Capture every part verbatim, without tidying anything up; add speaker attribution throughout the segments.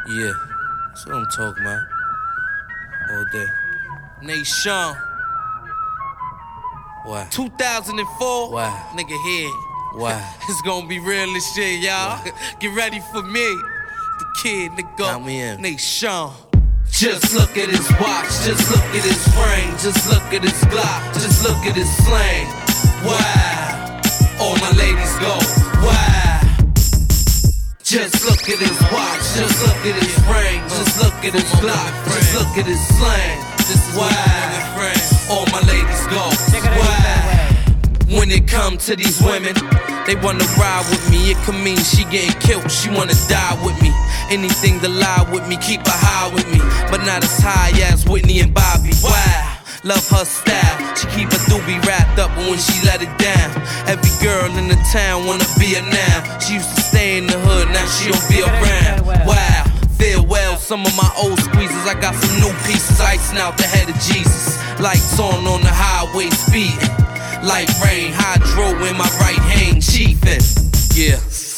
Speaker 1: Yeah, that's what I'm talking about. All day. Nation. Why? two thousand four. Why? Nigga here. Why? It's gonna be real as shit, y'all. Get ready for me. The kid, nigga. Count me in. Nation. Just look at his watch, just look at his ring, just look at his Glock, just look at his slang. Wow, all my ladies go, wow. Just look at his watch, just look at his ring, just look at his Glock, just look at his slang. Wow, all my ladies go, wow. When it comes to these women, they wanna ride with me. It could mean she getting killed, she wanna die with me. Anything to lie with me, keep her high with me, but not as high as Whitney and Bobby. Wow, love her style. She keep her doobie wrapped up, but when she let it down, every girl in the town wanna be her now. She used to stay in the hood, now she don't be around. Wow, feel well, some of my old squeezes. I got some new pieces, icing out the head of Jesus. Lights on on the highway, speeding like rain. Hydro in my right hand, chiefin'. Yeah.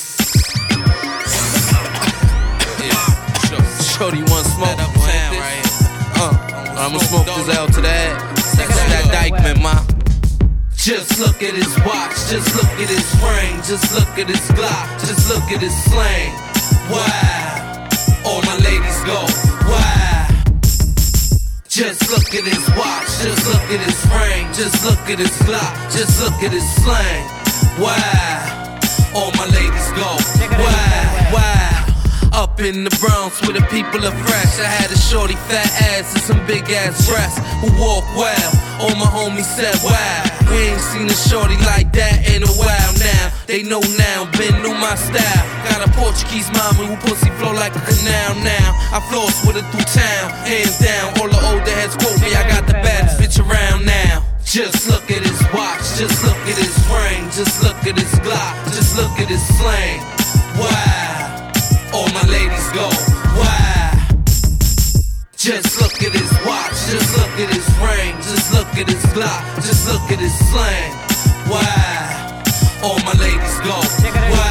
Speaker 1: Shorty want smoke up town, right? Uh, I'ma smoke this L to that. That's that Dykeman, ma. Just look at his watch, just look at his ring, just look at his Glock, just look at his slang. Wow, all my ladies go, wow. Just look at his watch, just look at his ring, just look at his Glock, just look at his slang. Wow, all my ladies go, wow, wow. Up in the Bronx where the people are fresh. I had a shorty fat ass and some big ass breasts who walk well. All my homies said wow. We ain't seen a shorty like that in a while now. They know now, been knew my style. Got a Portuguese mommy who pussy flow like a canal now. I floss with her through town, hands down. All the older heads quote me, I got the baddest bitch around now. Just look at his watch, just look at his ring, just look at his Glock, just look at his slang. Wow, all my ladies go, wow. Just look at his watch, just look at his ring, just look at his Glock, just look at his slang. Wow, all my ladies go, wow.